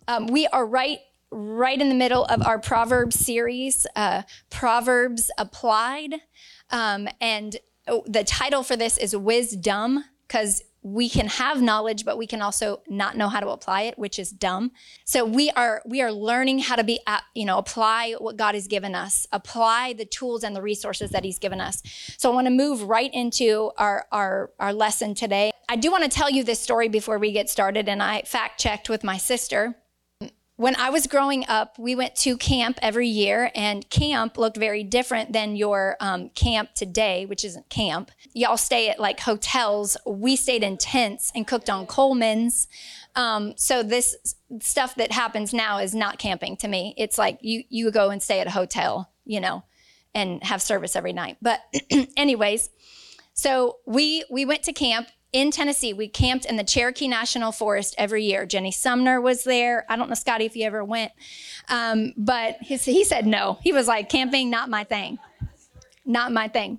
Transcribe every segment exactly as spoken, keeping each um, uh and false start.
Um, we are right, right in the middle of our Proverbs series, uh, Proverbs Applied. Um, and the title for this is Wisdom, because we can have knowledge, but we can also not know how to apply it, which is dumb. So we are we are learning how to be, you know, apply what God has given us, apply the tools and the resources that he's given us. So I want to move right into our, our, our lesson today. I do want to tell you this story before we get started, and I fact checked with my sister. When I was growing up, we went to camp every year, and camp looked very different than your um, camp today, which isn't camp. Y'all stay at like hotels. We stayed in tents and cooked on Coleman's. Um, so this stuff that happens now is not camping to me. It's like you, you go and stay at a hotel, you know, and have service every night. But anyways, so we, we went to camp. In Tennessee, we camped in the Cherokee National Forest every year. Jenny Sumner was there. I don't know, Scotty, if you ever went. Um, but he, he said no. He was like, camping, not my thing. Not my thing.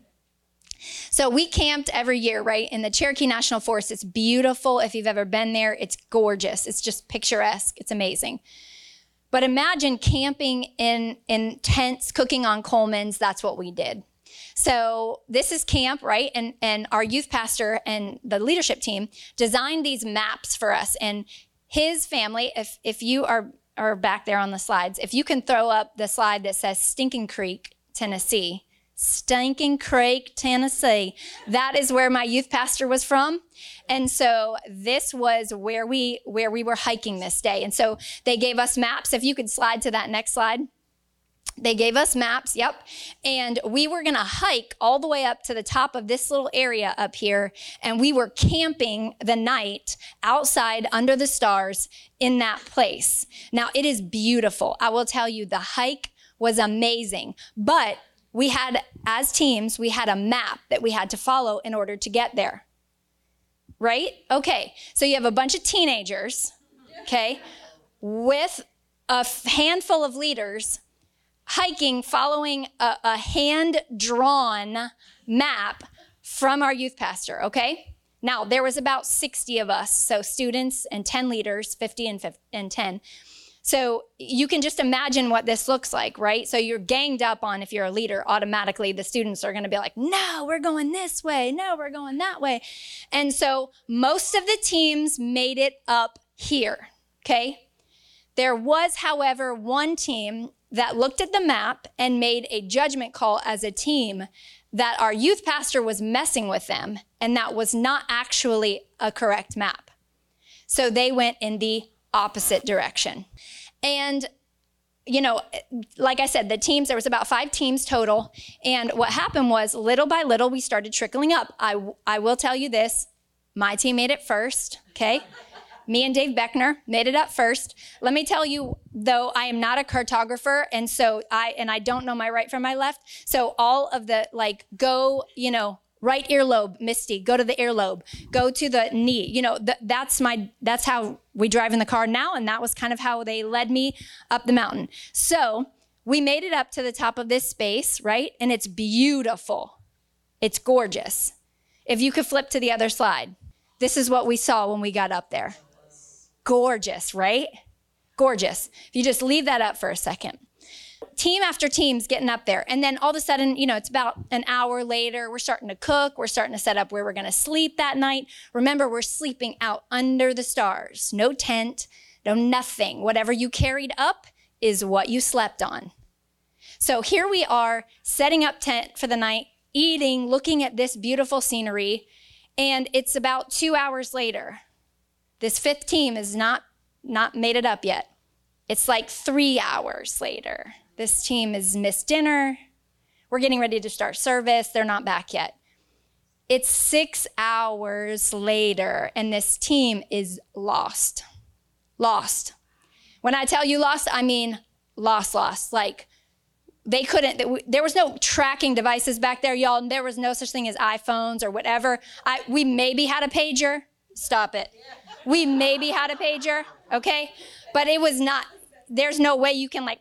So we camped every year, right, in the Cherokee National Forest. It's beautiful. If you've ever been there, it's gorgeous. It's just picturesque. It's amazing. But imagine camping in, in tents, cooking on Coleman's. That's what we did. So this is camp, right? And and our youth pastor and the leadership team designed these maps for us. And his family, if if you are, are back there on the slides, if you can throw up the slide that says Stinking Creek, Tennessee. Stinking Creek, Tennessee. That is where my youth pastor was from. And so this was where we where we were hiking this day. And so they gave us maps. If you could slide to that next slide. They gave us maps, yep, and we were going to hike all the way up to the top of this little area up here, and we were camping the night outside under the stars in that place. Now, it is beautiful. I will tell you, the hike was amazing, but we had, as teams, we had a map that we had to follow in order to get there, right? Okay, so you have a bunch of teenagers, okay, with a handful of leaders hiking, following a, a hand-drawn map from our youth pastor, okay? Now, there was about sixty of us, so students and ten leaders, fifty and, fifty and ten. So you can just imagine what this looks like, right? So you're ganged up on, if you're a leader, automatically the students are gonna be like, no, we're going this way, no, we're going that way. And so most of the teams made it up here, okay? There was, however, one team that looked at the map and made a judgment call as a team that our youth pastor was messing with them, and that was not actually a correct map. So they went in the opposite direction. And, you know, like I said, the teams, there was about five teams total, and what happened was, little by little, we started trickling up. I, I will tell you this, my team made it first, okay? Me and Dave Beckner made it up first. Let me tell you, though, I am not a cartographer, and so I and I don't know my right from my left. So all of the, like, go, you know, right earlobe, Misty, go to the earlobe, go to the knee. You know, th- that's my that's how we drive in the car now, and that was kind of how they led me up the mountain. So we made it up to the top of this space, right? And it's beautiful. It's gorgeous. If you could flip to the other slide, this is what we saw when we got up there. Gorgeous, right? Gorgeous. If you just leave that up for a second. Team after team's getting up there. And then all of a sudden, you know, it's about an hour later. We're starting to cook. We're starting to set up where we're going to sleep that night. Remember, we're sleeping out under the stars. No tent, no nothing. Whatever you carried up is what you slept on. So here we are setting up tent for the night, eating, looking at this beautiful scenery. And it's about two hours later. This fifth team is not, not made it up yet. It's like three hours later. This team has missed dinner. We're getting ready to start service. They're not back yet. It's six hours later, and this team is lost. Lost. When I tell you lost, I mean lost, lost. Like, they couldn't, there was no tracking devices back there, y'all. And there was no such thing as iPhones or whatever. I, we maybe had a pager. Stop it. We maybe had a pager, okay? But it was not, there's no way you can like,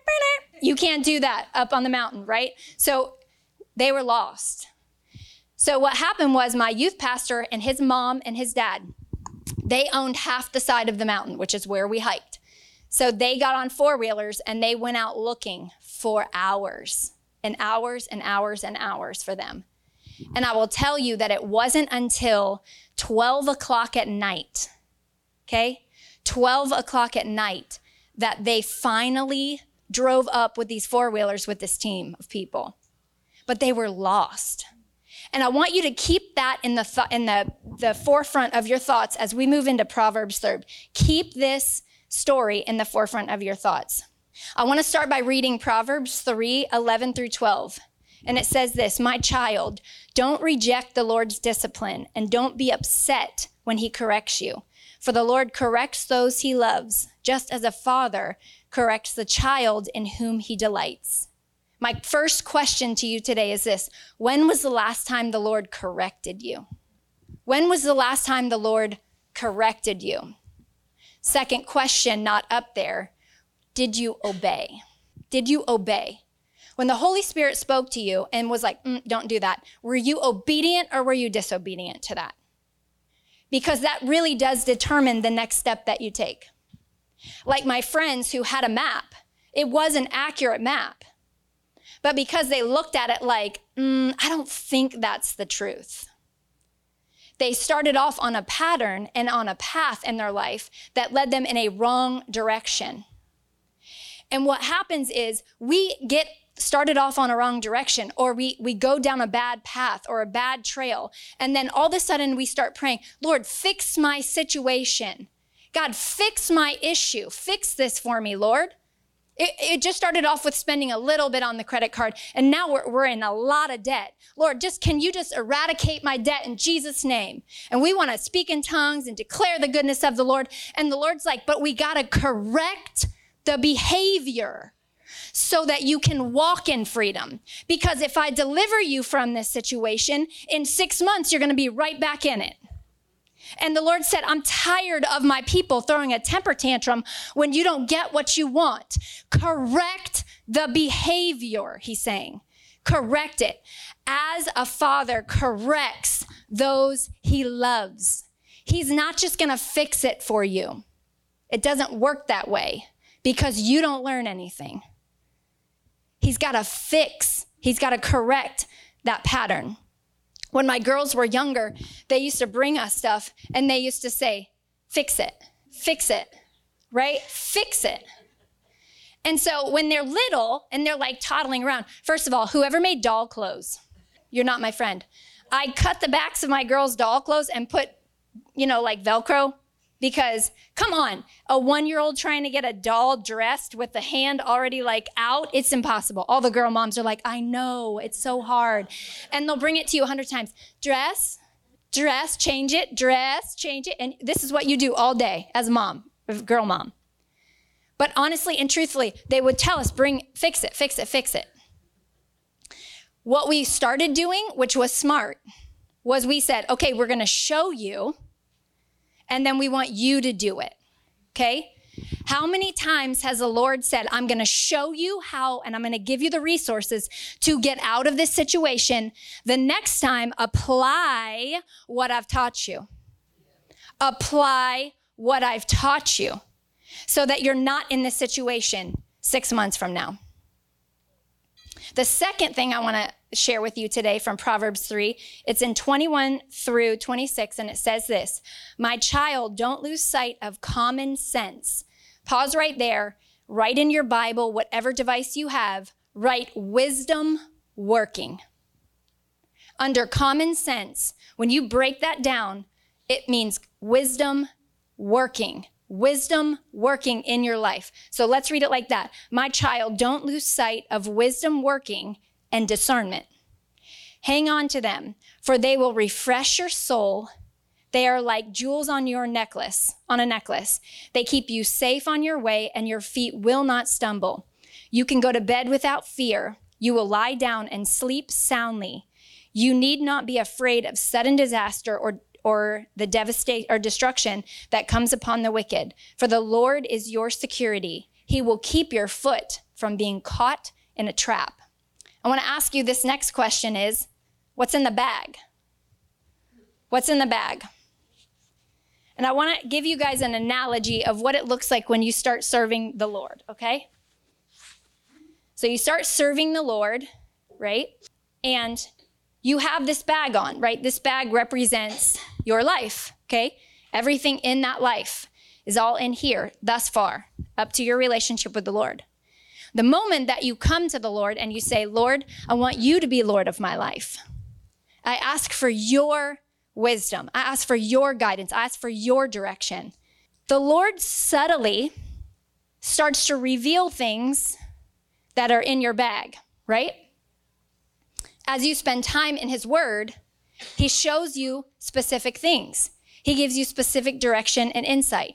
you can't do that up on the mountain, right? So they were lost. So what happened was my youth pastor and his mom and his dad, they owned half the side of the mountain, which is where we hiked. So they got on four-wheelers and they went out looking for hours and hours and hours and hours for them. And I will tell you that it wasn't until twelve o'clock at night, okay? twelve o'clock at night that they finally drove up with these four-wheelers with this team of people. But they were lost. And I want you to keep that in the th- in the, the forefront of your thoughts as we move into Proverbs third. Keep this story in the forefront of your thoughts. I want to start by reading Proverbs three, eleven through twelve. And it says this, "My child, don't reject the Lord's discipline and don't be upset when he corrects you. For the Lord corrects those he loves, just as a father corrects the child in whom he delights." My first question to you today is this: when was the last time the Lord corrected you? When was the last time the Lord corrected you? Second question, not up there, did you obey? Did you obey? When the Holy Spirit spoke to you and was like, mm, don't do that, were you obedient or were you disobedient to that? Because that really does determine the next step that you take. Like my friends who had a map, it was an accurate map. But because they looked at it like, mm, I don't think that's the truth. They started off on a pattern and on a path in their life that led them in a wrong direction. And what happens is we get started off on a wrong direction, or we, we go down a bad path or a bad trail. And then all of a sudden we start praying, Lord, fix my situation. God, fix my issue. Fix this for me, Lord. It, it just started off with spending a little bit on the credit card, and now we're, we're in a lot of debt. Lord, just can you just eradicate my debt in Jesus' name? And we want to speak in tongues and declare the goodness of the Lord. And the Lord's like, but we got to correct the behavior so that you can walk in freedom. Because if I deliver you from this situation, in six months, you're going to be right back in it. And the Lord said, I'm tired of my people throwing a temper tantrum when you don't get what you want. Correct the behavior, he's saying. Correct it. As a father corrects those he loves. He's not just going to fix it for you. It doesn't work that way because you don't learn anything. He's got to fix. He's got to correct that pattern. When my girls were younger, they used to bring us stuff and they used to say, fix it, fix it, right? Fix it. And so when they're little and they're like toddling around, first of all, whoever made doll clothes, you're not my friend. I cut the backs of my girls' doll clothes and put, you know, like Velcro, because come on, a one-year-old trying to get a doll dressed with the hand already like out, it's impossible. All the girl moms are like, I know, it's so hard. And they'll bring it to you a hundred times. Dress, dress, change it, dress, change it. And this is what you do all day as a mom, girl mom. But honestly and truthfully, they would tell us, bring, fix it, fix it, fix it. What we started doing, which was smart, was we said, okay, we're going to show you, and then we want you to do it, okay? How many times has the Lord said, I'm going to show you how, and I'm going to give you the resources to get out of this situation. The next time, apply what I've taught you. Apply what I've taught you so that you're not in this situation six months from now. The second thing I want to share with you today from Proverbs three, it's in twenty-one through twenty-six, and it says this: my child, don't lose sight of common sense. Pause right there. Write in your Bible, whatever device you have, write wisdom working. Under common sense, when you break that down, it means wisdom working. Wisdom working in your life. So let's read it like that. My child, don't lose sight of wisdom working and discernment. Hang on to them, for they will refresh your soul. They are like jewels on your necklace, on a necklace. They keep you safe on your way, and your feet will not stumble. You can go to bed without fear. You will lie down and sleep soundly. You need not be afraid of sudden disaster or or the devastation or destruction that comes upon the wicked. For the Lord is your security. He will keep your foot from being caught in a trap. I want to ask you this next question is, what's in the bag? What's in the bag? And I want to give you guys an analogy of what it looks like when you start serving the Lord, okay? So you start serving the Lord, right? And you have this bag on, right? This bag represents your life, okay? Everything in that life is all in here thus far, up to your relationship with the Lord. The moment that you come to the Lord and you say, Lord, I want you to be Lord of my life. I ask for your wisdom. I ask for your guidance. I ask for your direction. The Lord subtly starts to reveal things that are in your bag, right? As you spend time in his word, he shows you specific things. He gives you specific direction and insight.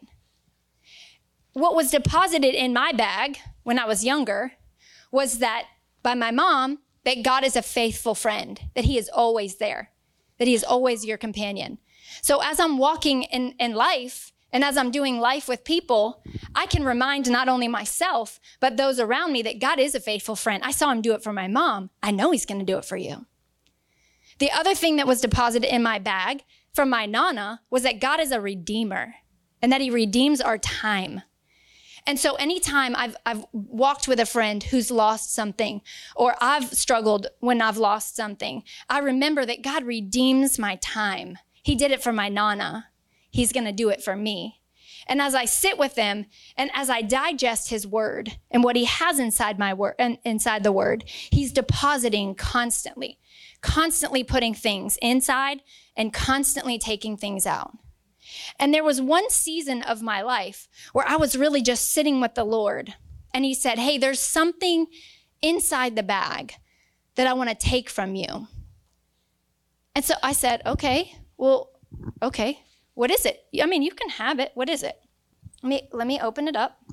What was deposited in my bag when I was younger was that by my mom, that God is a faithful friend, that he is always there, that he is always your companion. So as I'm walking in, in life, and as I'm doing life with people, I can remind not only myself, but those around me that God is a faithful friend. I saw him do it for my mom. I know he's going to do it for you. The other thing that was deposited in my bag from my Nana was that God is a redeemer and that he redeems our time. And so anytime I've, I've walked with a friend who's lost something, or I've struggled when I've lost something, I remember that God redeems my time. He did it for my Nana. He's going to do it for me. And as I sit with him and as I digest his word and what he has inside my word, inside the word, he's depositing constantly, constantly putting things inside and constantly taking things out. And there was one season of my life where I was really just sitting with the Lord. And he said, hey, there's something inside the bag that I want to take from you. And so I said, okay, well, okay. What is it? I mean, you can have it. What is it? Let me, let me open it up.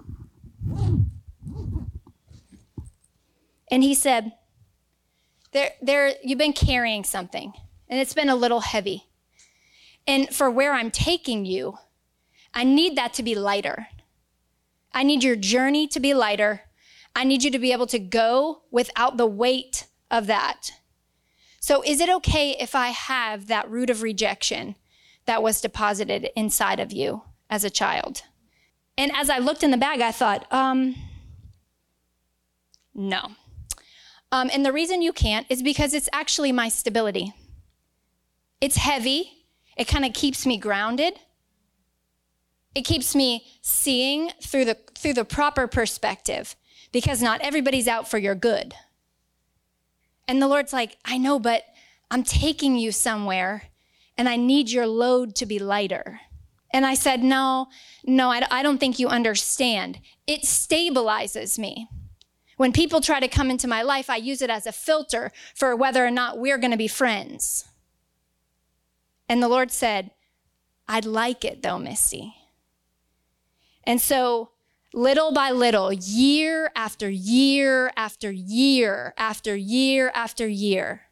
And he said, there, there, you've been carrying something, and it's been a little heavy. And for where I'm taking you, I need that to be lighter. I need your journey to be lighter. I need you to be able to go without the weight of that. So is it okay if I have that root of rejection that was deposited inside of you as a child? And as I looked in the bag, I thought, um, no. Um, and the reason you can't is because it's actually my stability. It's heavy. It kind of keeps me grounded. It keeps me seeing through the through the proper perspective, because not everybody's out for your good. And the Lord's like, I know, but I'm taking you somewhere, and I need your load to be lighter. And I said, no, no, I, I don't think you understand. It stabilizes me. When people try to come into my life, I use it as a filter for whether or not we're going to be friends. And the Lord said, I'd like it though, Misty. And so little by little, year after year after year after year after year,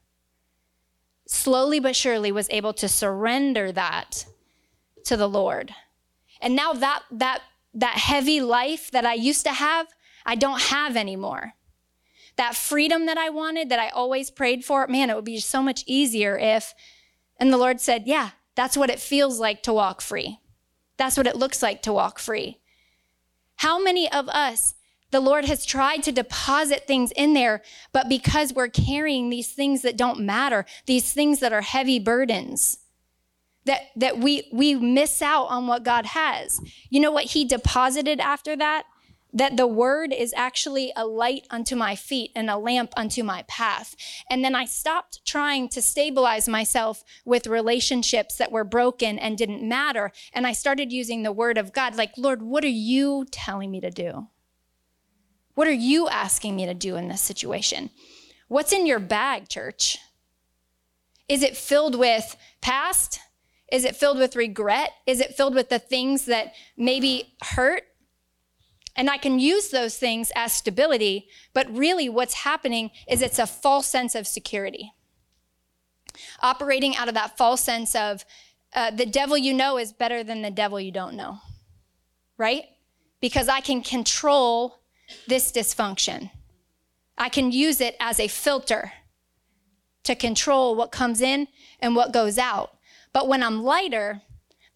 slowly but surely was able to surrender that to the Lord. And now that that that heavy life that I used to have, I don't have anymore. That freedom that I wanted, that I always prayed for, man, it would be so much easier if, and the Lord said, yeah, that's what it feels like to walk free. That's what it looks like to walk free. How many of us, the Lord has tried to deposit things in there, but because we're carrying these things that don't matter, these things that are heavy burdens, that, that we, we miss out on what God has. You know what he deposited after that? That the word is actually a light unto my feet and a lamp unto my path. And then I stopped trying to stabilize myself with relationships that were broken and didn't matter. And I started using the word of God, like, Lord, what are you telling me to do? What are you asking me to do in this situation? What's in your bag, church? Is it filled with past? Is it filled with regret? Is it filled with the things that maybe hurt? And I can use those things as stability, but really what's happening is it's a false sense of security. Operating out of that false sense of uh, the devil you know is better than the devil you don't know, right? Because I can control this dysfunction. I can use it as a filter to control what comes in and what goes out. But when I'm lighter,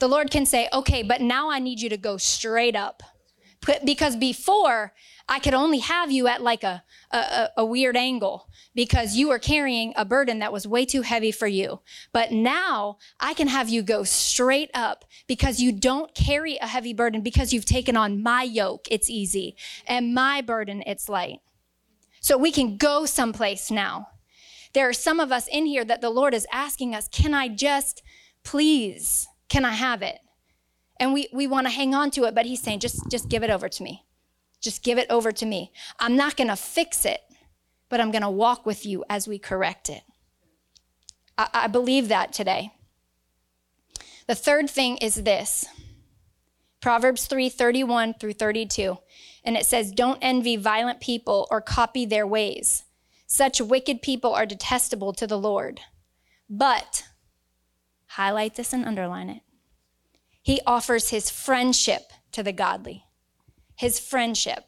the Lord can say, okay, but now I need you to go straight up. Because before, I could only have you at like a, a, a weird angle because you were carrying a burden that was way too heavy for you. But now I can have you go straight up because you don't carry a heavy burden because you've taken on my yoke, it's easy, and my burden, it's light. So we can go someplace now. There are some of us in here that the Lord is asking us, can I just, please, can I have it? And we, we want to hang on to it, but he's saying, just, just give it over to me. Just give it over to me. I'm not going to fix it, but I'm going to walk with you as we correct it. I, I believe that today. The third thing is this. Proverbs three, thirty-one through thirty-two. And it says, don't envy violent people or copy their ways. Such wicked people are detestable to the Lord. But, highlight this and underline it. He offers his friendship to the godly. His friendship.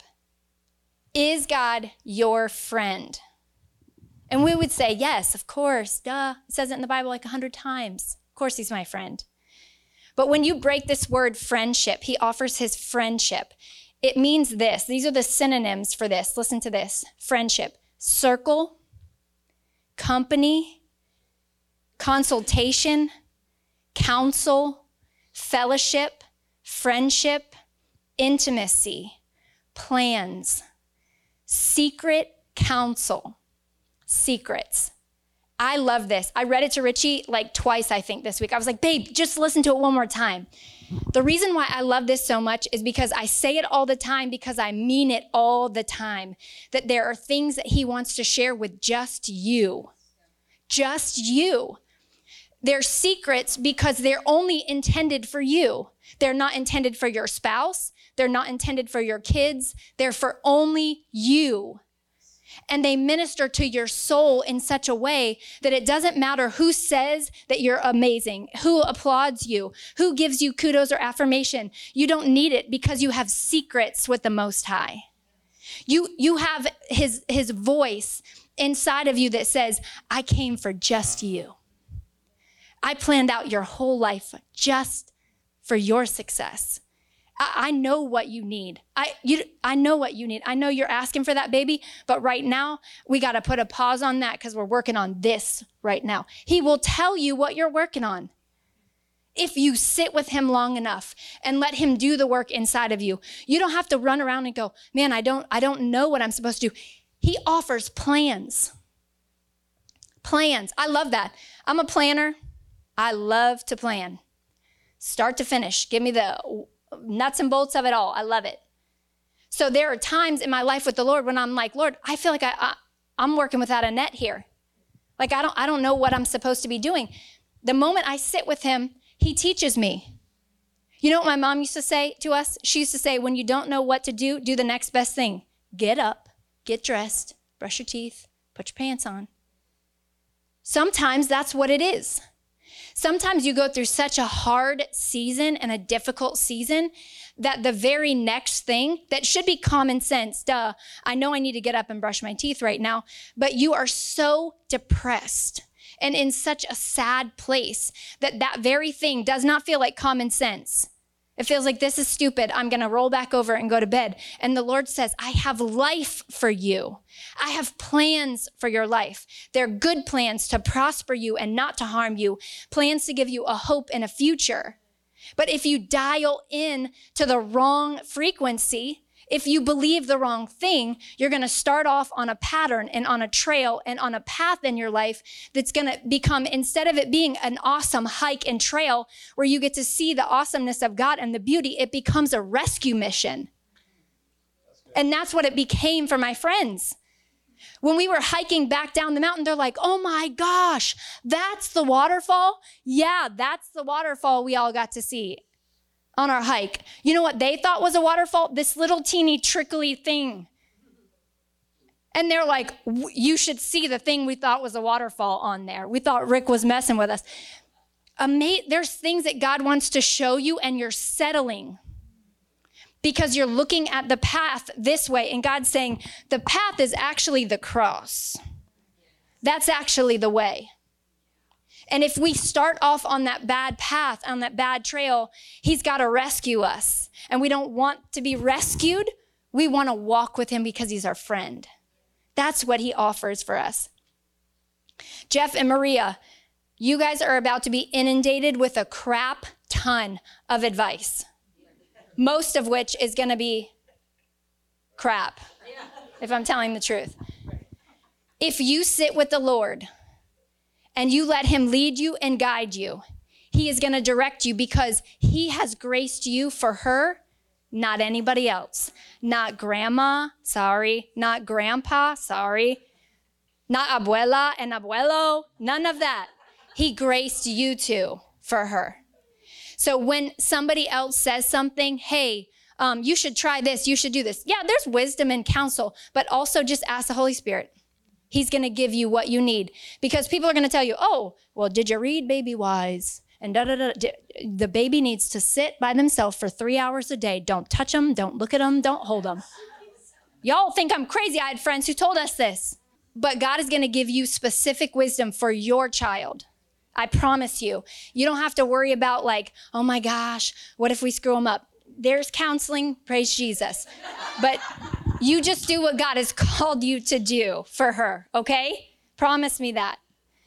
Is God your friend? And we would say, yes, of course, duh. It says it in the Bible like a hundred times. Of course he's my friend. But when you break this word friendship, he offers his friendship. It means this. These are the synonyms for this. Listen to this. Friendship. Circle, company, consultation, counsel, fellowship, friendship, intimacy, plans, secret counsel, secrets. I love this. I read it to Richie like twice, I think, this week. I was like, babe, just listen to it one more time. The reason why I love this so much is because I say it all the time because I mean it all the time, that there are things that he wants to share with just you. Just you. They're secrets because they're only intended for you. They're not intended for your spouse. They're not intended for your kids. They're for only you. And they minister to your soul in such a way that it doesn't matter who says that you're amazing, who applauds you, who gives you kudos or affirmation. You don't need it because you have secrets with the Most High. You, you have his, his voice inside of you that says, I came for just you. I planned out your whole life just for your success. I, I know what you need. I, you, I know what you need. I know you're asking for that, baby, but right now we got to put a pause on that because we're working on this right now. He will tell you what you're working on. If you sit with him long enough and let him do the work inside of you, you don't have to run around and go, man, I don't, I don't know what I'm supposed to do. He offers plans. Plans. I love that. I'm a planner. I love to plan. Start to finish. Give me the nuts and bolts of it all. I love it. So there are times in my life with the Lord when I'm like, Lord, I feel like I, I, I'm working without a net here. Like I don't, I don't know what I'm supposed to be doing. The moment I sit with him, he teaches me. You know what my mom used to say to us? She used to say, when you don't know what to do, do the next best thing. Get up, get dressed, brush your teeth, put your pants on. Sometimes that's what it is. Sometimes you go through such a hard season and a difficult season that the very next thing that should be common sense, duh, I know I need to get up and brush my teeth right now, but you are so depressed and in such a sad place that that very thing does not feel like common sense. It feels like this is stupid. I'm going to roll back over and go to bed. And the Lord says, I have life for you. I have plans for your life. They're good plans to prosper you and not to harm you. Plans to give you a hope and a future. But if you dial in to the wrong frequency, if you believe the wrong thing, you're going to start off on a pattern and on a trail and on a path in your life that's going to become, instead of it being an awesome hike and trail where you get to see the awesomeness of God and the beauty, it becomes a rescue mission. And that's what it became for my friends. When we were hiking back down the mountain, they're like, oh my gosh, that's the waterfall? Yeah, that's the waterfall we all got to see on our hike. You know what they thought was a waterfall? This little teeny trickly thing. And they're like, you should see the thing we thought was a waterfall on there. We thought Rick was messing with us. Ama- There's things that God wants to show you and you're settling because you're looking at the path this way and God's saying the path is actually the cross. That's actually the way. And if we start off on that bad path, on that bad trail, he's got to rescue us. And we don't want to be rescued. We want to walk with him because he's our friend. That's what he offers for us. Jeff and Maria, you guys are about to be inundated with a crap ton of advice, most of which is going to be crap, if I'm telling the truth. If you sit with the Lord and you let him lead you and guide you, he is going to direct you because he has graced you for her, not anybody else. Not grandma, sorry. Not grandpa, sorry. Not abuela and abuelo, none of that. He graced you two for her. So when somebody else says something, hey, um, you should try this, you should do this. Yeah, there's wisdom and counsel, but also just ask the Holy Spirit. He's going to give you what you need because people are going to tell you, oh, well, did you read Baby Wise? And da da da. The baby needs to sit by themselves for three hours a day. Don't touch them. Don't look at them. Don't hold them. Y'all think I'm crazy. I had friends who told us this. But God is going to give you specific wisdom for your child. I promise you. You don't have to worry about like, oh my gosh, what if we screw them up? There's counseling. Praise Jesus. But you just do what God has called you to do for her, okay? Promise me that.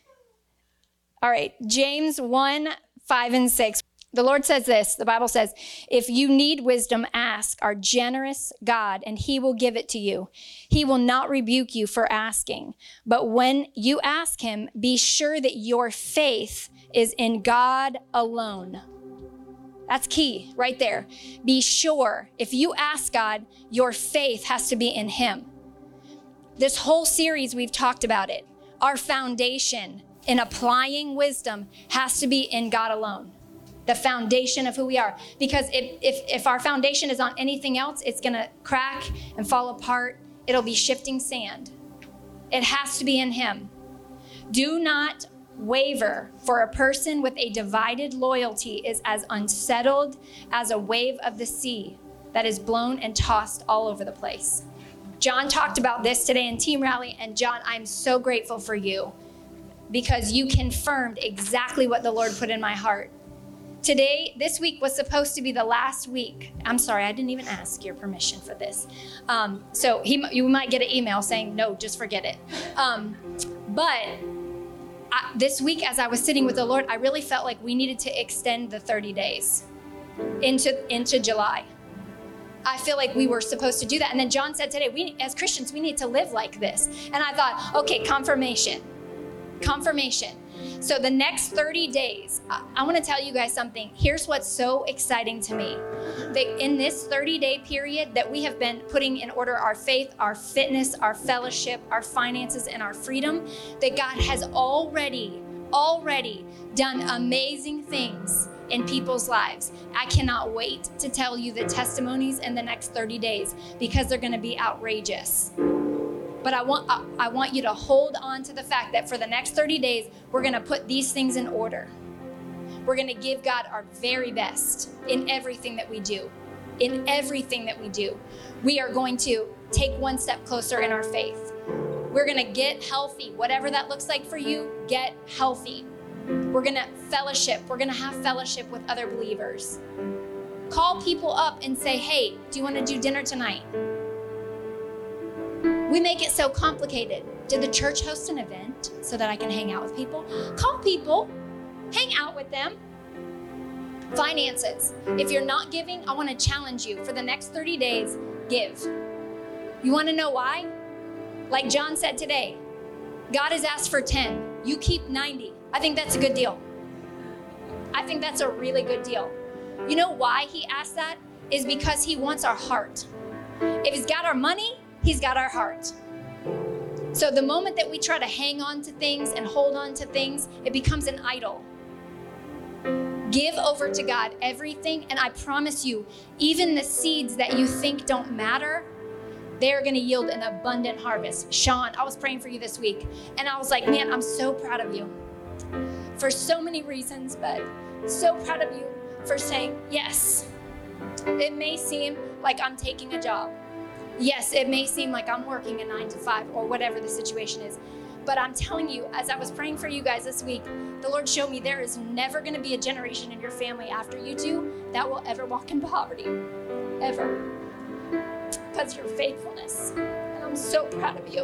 All right, James one, five, and six. The Lord says this, the Bible says, if you need wisdom, ask our generous God, and he will give it to you. He will not rebuke you for asking. But when you ask him, be sure that your faith is in God alone. That's key right there. Be sure. If you ask God, your faith has to be in him. This whole series, we've talked about it. Our foundation in applying wisdom has to be in God alone. The foundation of who we are. Because if, if, if our foundation is on anything else, it's going to crack and fall apart. It'll be shifting sand. It has to be in him. Do not waver, for a person with a divided loyalty is as unsettled as a wave of the sea that is blown and tossed all over the place. John talked about this today in Team Rally, and John, I'm so grateful for you because you confirmed exactly what the Lord put in my heart. Today, this week was supposed to be the last week. I'm sorry, I didn't even ask your permission for this. Um, so he, you might get an email saying, no, just forget it. Um, but I, this week, as I was sitting with the Lord, I really felt like we needed to extend the thirty days into, into July. I feel like we were supposed to do that. And then John said today, we as Christians, we need to live like this. And I thought, okay, confirmation, confirmation. So the next thirty days, I, I want to tell you guys something. Here's what's so exciting to me. That in this thirty-day period that we have been putting in order our faith, our fitness, our fellowship, our finances, and our freedom, that God has already, already done amazing things in people's lives. I cannot wait to tell you the testimonies in the next thirty days because they're going to be outrageous. But I want I, I want you to hold on to the fact that for the next thirty days, we're going to put these things in order. We're going to give God our very best in everything that we do. In everything that we do. We are going to take one step closer in our faith. We're going to get healthy. Whatever that looks like for you, get healthy. We're going to fellowship. We're going to have fellowship with other believers. Call people up and say, hey, do you want to do dinner tonight? We make it so complicated. Did the church host an event so that I can hang out with people? Call people, hang out with them. Finances. If you're not giving, I want to challenge you for the next thirty days, give. You want to know why? Like John said today, God has asked for ten. You keep ninety. I think that's a good deal. I think that's a really good deal. You know why he asked that? Is because he wants our heart. If he's got our money, he's got our heart. So the moment that we try to hang on to things and hold on to things, it becomes an idol. Give over to God everything, and I promise you, even the seeds that you think don't matter, they're going to yield an abundant harvest. Sean, I was praying for you this week, and I was like, man, I'm so proud of you for so many reasons, but so proud of you for saying, yes, it may seem like I'm taking a job. Yes, it may seem like I'm working a nine to five or whatever the situation is, But I'm telling you, as I was praying for you guys this week, the Lord showed me there is never going to be a generation in your family after you two that will ever walk in poverty. Ever. Because of your faithfulness. And I'm so proud of you.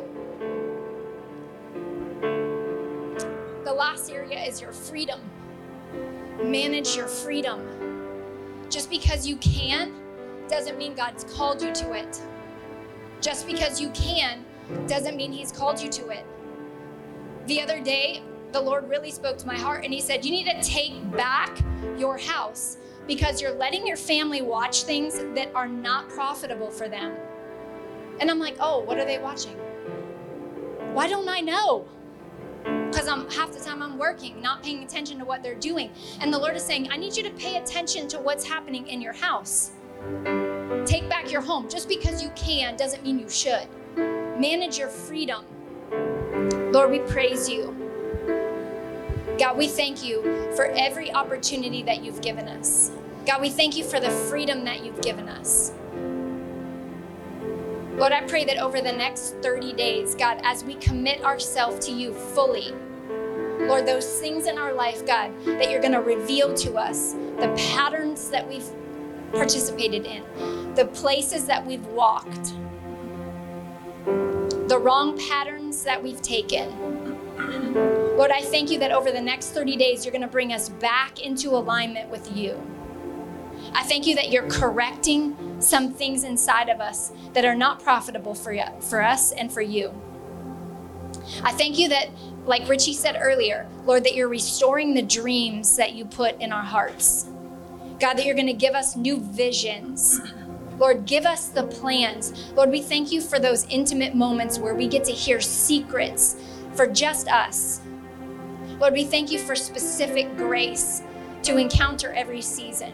The last area is your freedom. Manage your freedom. Just because you can doesn't mean God's called you to it. Just because you can doesn't mean he's called you to it. The other day, the Lord really spoke to my heart and he said, you need to take back your house because you're letting your family watch things that are not profitable for them. And I'm like, oh, what are they watching? Why don't I know? Because I'm half the time I'm working, not paying attention to what they're doing. And the Lord is saying, I need you to pay attention to what's happening in your house. Take back your home. Just because you can doesn't mean you should. Manage your freedom. Lord, we praise you. God, we thank you for every opportunity that you've given us. God, we thank you for the freedom that you've given us. Lord, I pray that over the next thirty days, God, as we commit ourselves to you fully, Lord, those things in our life, God, that you're going to reveal to us, the patterns that we've participated in, the places that we've walked, the wrong patterns that we've taken. Lord, I thank you that over the next thirty days, you're going to bring us back into alignment with you. I thank you that you're correcting some things inside of us that are not profitable for, you, for us and for you. I thank you that, like Richie said earlier, Lord, that you're restoring the dreams that you put in our hearts. God, that you're going to give us new visions. Lord, give us the plans. Lord, we thank you for those intimate moments where we get to hear secrets for just us. Lord, we thank you for specific grace to encounter every season.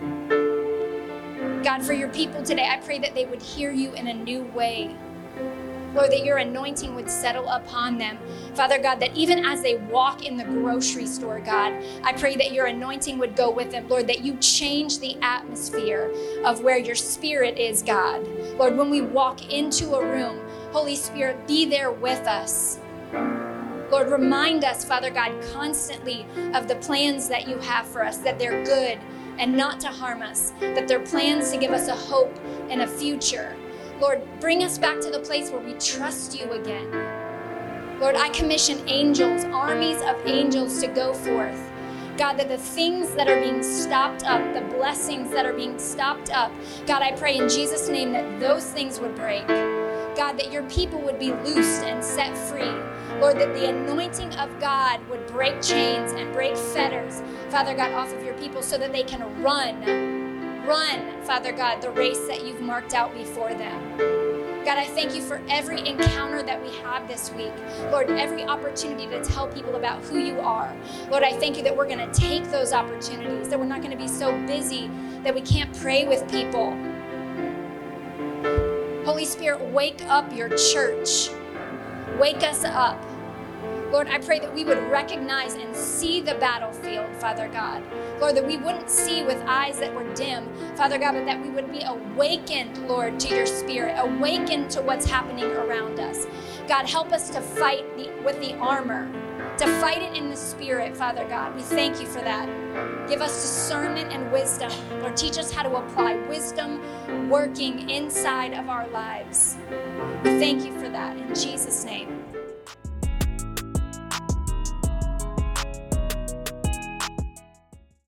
God, for your people today, I pray that they would hear you in a new way. Lord, that your anointing would settle upon them. Father God, that even as they walk in the grocery store, God, I pray that your anointing would go with them. Lord, that you change the atmosphere of where your spirit is, God. Lord, when we walk into a room, Holy Spirit, be there with us. Lord, remind us, Father God, constantly of the plans that you have for us, that they're good and not to harm us, that they're plans to give us a hope and a future. Lord, bring us back to the place where we trust you again. Lord, I commission angels, armies of angels to go forth. God, that the things that are being stopped up, the blessings that are being stopped up, God, I pray in Jesus' name that those things would break. God, that your people would be loosed and set free. Lord, that the anointing of God would break chains and break fetters, Father God, off of your people so that they can run, run, Father God, the race that you've marked out before them. God, I thank you for every encounter that we have this week. Lord, every opportunity to tell people about who you are. Lord, I thank you that we're going to take those opportunities, that we're not going to be so busy that we can't pray with people. Holy Spirit, wake up your church. Wake us up. Lord, I pray that we would recognize and see the battlefield, Father God. Lord, that we wouldn't see with eyes that were dim, Father God, but that we would be awakened, Lord, to your spirit, awakened to what's happening around us. God, help us to fight the, with the armor, to fight it in the spirit, Father God. We thank you for that. Give us discernment and wisdom. Lord, teach us how to apply wisdom working inside of our lives. We thank you for that in Jesus' name.